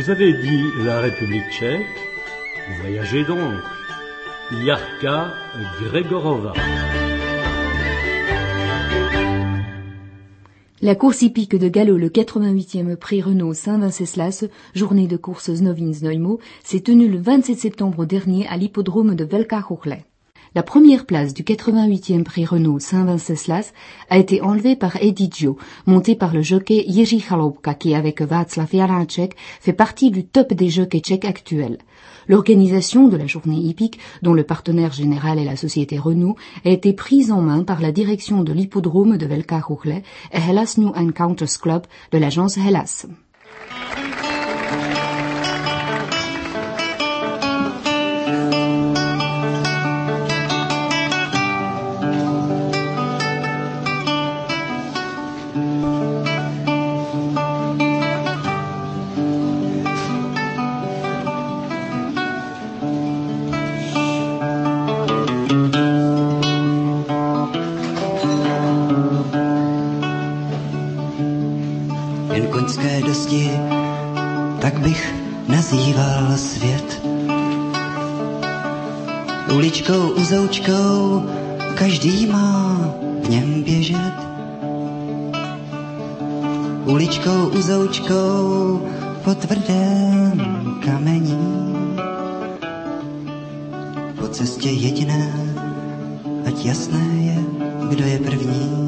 Vous avez dit la République tchèque, vous voyagez donc. Jarka Gregorova. La course hippique de galop, le 88e prix Renault Saint-Venceslas, journée de course Znojmo, s'est tenue le 27 septembre dernier à l'hippodrome de Velká Chuchla. La première place du 88e prix Renault Saint-Venceslas a été enlevée par Eddie Gio, monté par le jockey Jiří Chaloupka qui, avec Václav Janáček, fait partie du top des jockeys tchèques actuels. L'organisation de la journée hippique, dont le partenaire général est la société Renault, a été prise en main par la direction de l'hippodrome de Velká Chuchla et Hellas New Encounters Club de l'agence Hellas. Jen koňské dosti, tak bych nazýval svět. Uličkou, uzoučkou, každý má v něm běžet. Uličkou, uzoučkou, po tvrdém kamení. Po cestě jediné, ať jasné je, kdo je první.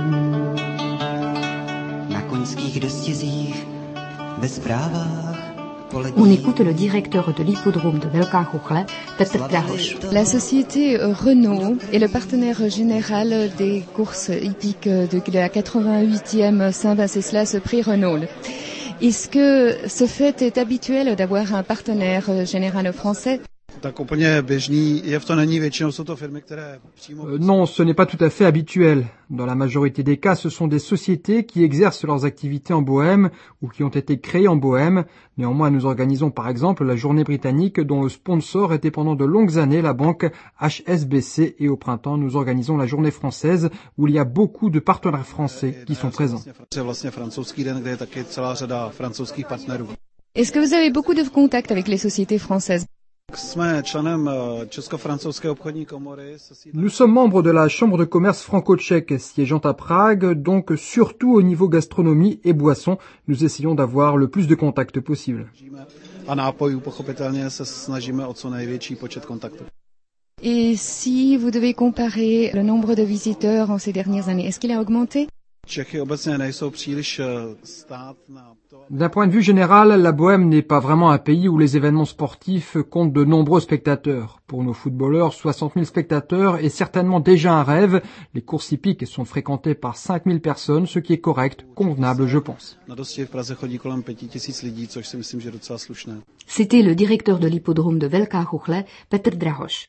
On écoute le directeur de l'hippodrome de Velká Chuchla, Petr Drahoš. La société Renault est le partenaire général des courses hippiques de la 88e Saint-Venceslas prix Renault. Est-ce que ce fait est habituel d'avoir un partenaire général français? Non, ce n'est pas tout à fait habituel. Dans la majorité des cas, ce sont des sociétés qui exercent leurs activités en Bohème ou qui ont été créées en Bohème. Néanmoins, nous organisons par exemple la journée britannique dont le sponsor était pendant de longues années la banque HSBC et au printemps, nous organisons la journée française où il y a beaucoup de partenaires français qui sont présents. Est-ce que vous avez beaucoup de contacts avec les sociétés françaises? Nous sommes membres de la Chambre de commerce franco-tchèque siégeant à Prague, donc surtout au niveau gastronomie et boissons, nous essayons d'avoir le plus de contacts possible. Et si vous devez comparer le nombre de visiteurs en ces dernières années, est-ce qu'il a augmenté? D'un point de vue général, la Bohème n'est pas vraiment un pays où les événements sportifs comptent de nombreux spectateurs. Pour nos footballeurs, 60 000 spectateurs est certainement déjà un rêve. Les courses hippiques sont fréquentées par 5 000 personnes, ce qui est correct, convenable, je pense. C'était le directeur de l'hippodrome de Velká Chuchla, Petr Drahoš.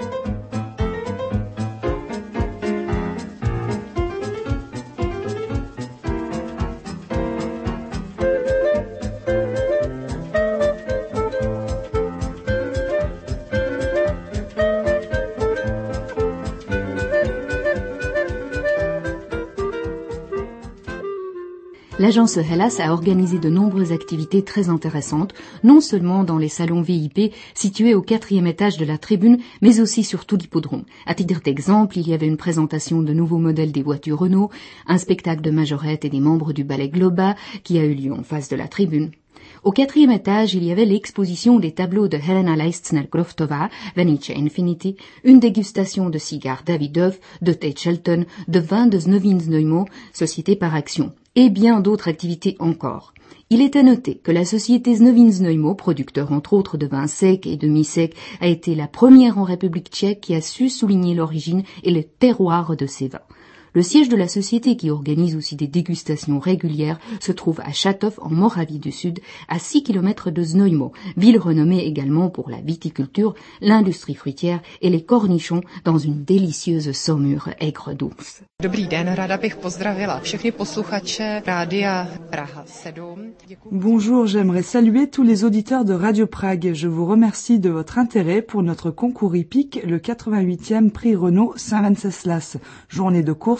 L'agence Hellas a organisé de nombreuses activités très intéressantes, non seulement dans les salons VIP situés au 4e étage de la tribune, mais aussi sur tout l'hippodrome. À titre d'exemple, il y avait une présentation de nouveaux modèles des voitures Renault, un spectacle de majorettes et des membres du ballet Globa qui a eu lieu en face de la tribune. Au 4e étage, il y avait l'exposition des tableaux de Helena Leistner-Groftova, Venice Infinity, une dégustation de cigares Davidoff, de Tate Shelton, de vin de Znojmo, société par action, et bien d'autres activités encore. Il est à noter que la société Znojmo, producteur entre autres de vins secs et demi-secs, a été la première en République tchèque qui a su souligner l'origine et le terroir de ses vins. Le siège de la société, qui organise aussi des dégustations régulières, se trouve à Chatov, en Moravie du Sud, à 6 km de Znojmo, ville renommée également pour la viticulture, l'industrie fruitière et les cornichons dans une délicieuse saumure aigre-douce. Dobrý den, ráda bych pozdravila všechny posluchače Rádia Praha 7. Bonjour, j'aimerais saluer tous les auditeurs de Radio Prague. Je vous remercie de votre intérêt pour notre concours hippique, le 88e prix Renault Saint-Venceslas, journée de course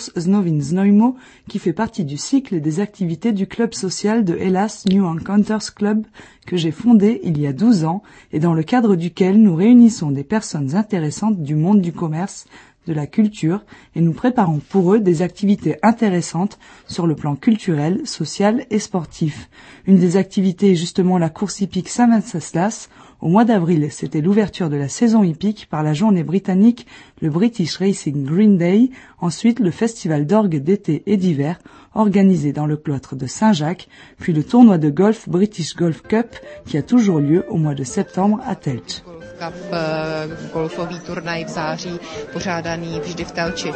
course Znovin Znojmo qui fait partie du cycle des activités du club social de Hellas New Encounters Club que j'ai fondé il y a 12 ans et dans le cadre duquel nous réunissons des personnes intéressantes du monde du commerce, de la culture et nous préparons pour eux des activités intéressantes sur le plan culturel, social et sportif. Une des activités est justement la course hippique Saint-Venceslas. Au mois d'avril, c'était l'ouverture de la saison hippique par la journée britannique, le British Racing Green Day, ensuite le festival d'orgue d'été et d'hiver, organisé dans le cloître de Saint-Jacques, puis le tournoi de golf British Golf Cup, qui a toujours lieu au mois de septembre à Telč. Golfový turnaj v září, pořádaný vždy v Telči.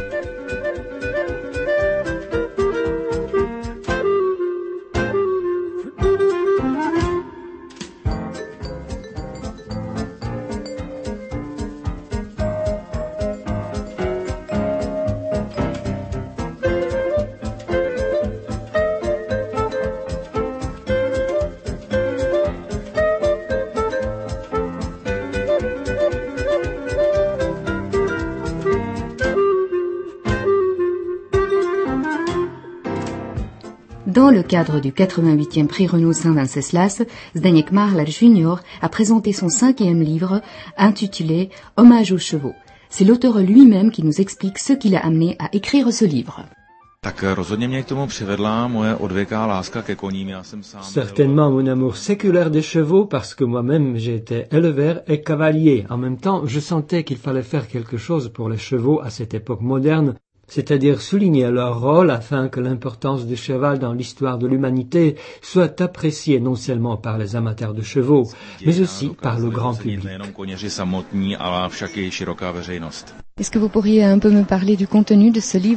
Dans le cadre du 88e prix Renaud Saint-Venceslas, Zdeněk Málar Jr. a présenté son 5e livre intitulé Hommage aux chevaux. C'est l'auteur lui-même qui nous explique ce qui l'a amené à écrire ce livre. Certainement mon amour séculaire des chevaux parce que moi-même j'étais éleveur et cavalier. En même temps, je sentais qu'il fallait faire quelque chose pour les chevaux à cette époque moderne, c'est-à-dire souligner leur rôle afin que l'importance du cheval dans l'histoire de l'humanité soit appréciée non seulement par les amateurs de chevaux, mais aussi par le grand public. Est-ce que vous pourriez un peu me parler du contenu de ce livre ?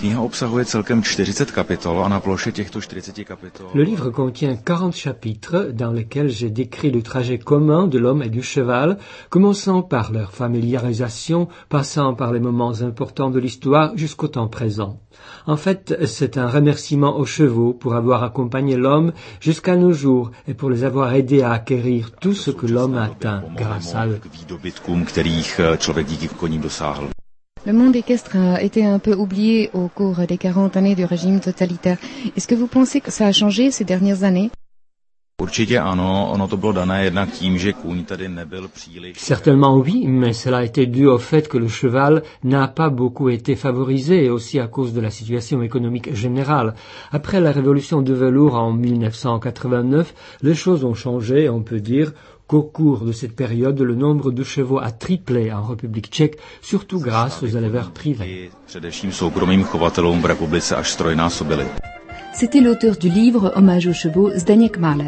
Le livre contient 40 chapitres dans lesquels j'ai décrit le trajet commun de l'homme et du cheval, commençant par leur familiarisation, passant par les moments importants de l'histoire jusqu'au temps présent. En fait, c'est un remerciement aux chevaux pour avoir accompagné l'homme jusqu'à nos jours et pour les avoir aidés à acquérir tout ce que l'homme a atteint grâce à eux. Le monde équestre a été un peu oublié au cours des 40 années du régime totalitaire. Est-ce que vous pensez que ça a changé ces dernières années ? Certainement oui, mais cela a été dû au fait que le cheval n'a pas beaucoup été favorisé et aussi à cause de la situation économique générale. Après la révolution du velours en 1989, les choses ont changé, on peut dire, qu'au cours de cette période, le nombre de chevaux a triplé en République tchèque, surtout grâce aux éleveurs privés. C'était l'auteur du livre Hommage aux chevaux, Zdeněk Málar.